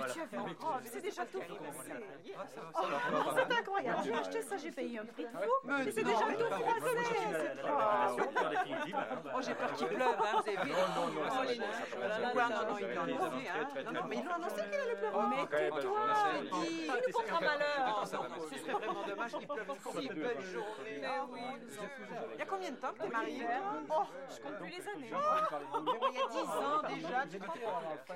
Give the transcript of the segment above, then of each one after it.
tu as vu mon robe, c'est déjà tout froissé. C'est incroyable, j'ai acheté ça, j'ai payé un prix de fou, mais c'est déjà tout froissé. Oh, j'ai peur qu'il pleuve, hein, vous avez vu? Non, Oh, les neiges. non, Non, il l'a annoncé, hein. Non, mais ils l'ont annoncé qu'il allait pleuvoir. Mais tais-toi, il nous portera malheur. Ce serait vraiment dommage qu'il pleuve une si belle journée. Mais oui. Il y a combien de temps que t'es mariée? Oh, je compte plus les années. Il y a 10 ans déjà, tu crois?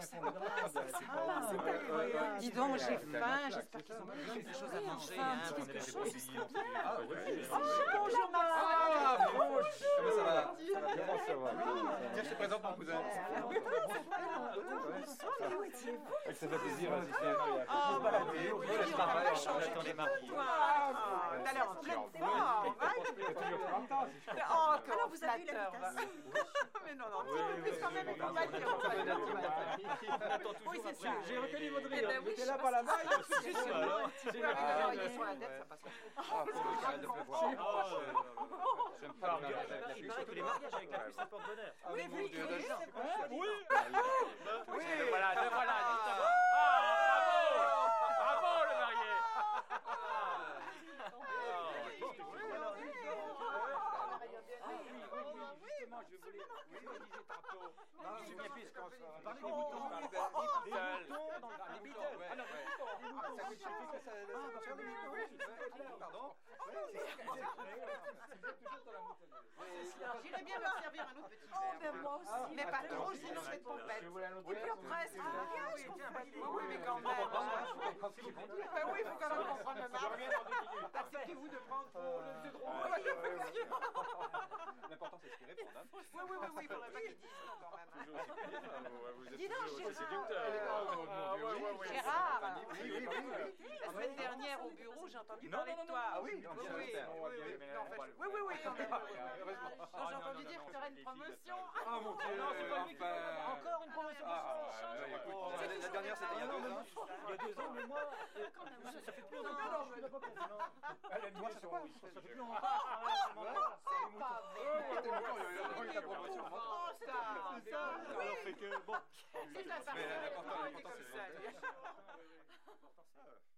Dis donc, j'ai faim, j'espère qu'ils ont quelque chose à manger. Enfin, un petit quelque chose, ce serait bien. Bonjour, maman. Comment ça va? Comment ça va? Tiens, je te présente mon cousin. Mais où étiez-vous? Ça fait plaisir, vas-y, viens. Ah, voilà, oui, On va changer ton mariés. T'allais en pleine forme. Alors, vous avez eu l'invitation? Mais non, un petit peu plus quand même, on va dire. Oui, c'est ça. J'ai reconnu votre Eh rire. ben oui, J'étais là par la main. Sur la tête, ça passe. Arrête de pleuvoir. J'aime pas le mariage avec la pluie. Surtout les mariages avec la pluie, ça porte bonheur. Oui, vous, Oui. Oui, le voilà, justement. Ah, bravo! Bravo, le marié! Justement, je voulais vous disais tantôt. J'ai bien plus qu'on se Parlez des boutons. des boutons dans le Les Beatles. Ah non, les boutons. Ça suffit que ça concerne les boutons. Pardon. J'irais bien leur servir un autre petit Oh, verre. ben moi aussi. Mais pas trop, sinon je vais te pompette. Je voulais un autre. Et puis après, c'est Oui, mais quand même. Ben oui, il faut quand même qu'on prenne le marque. Acceptez-vous de prendre pour le plus drôle. L'important, c'est ce qu'ils répondent. Oui, il faudrait pas qu'ils disent non quand même. Dis donc, Gérard, Oui. la semaine dernière au bureau, j'ai entendu parler de toi. Ah oui, Oui, j'ai entendu dire que tu aurais une promotion. Ah mon Dieu. Encore une promotion qui change. La dernière, c'était il y a 2 ans. Il y a 2 ans, mais moi, ça fait plus longtemps. Moi, ça fait plus longtemps. La promotion. Oh, c'est ça. Alors, fait que, bon. C'est la Mais l'important, partie. c'est ça.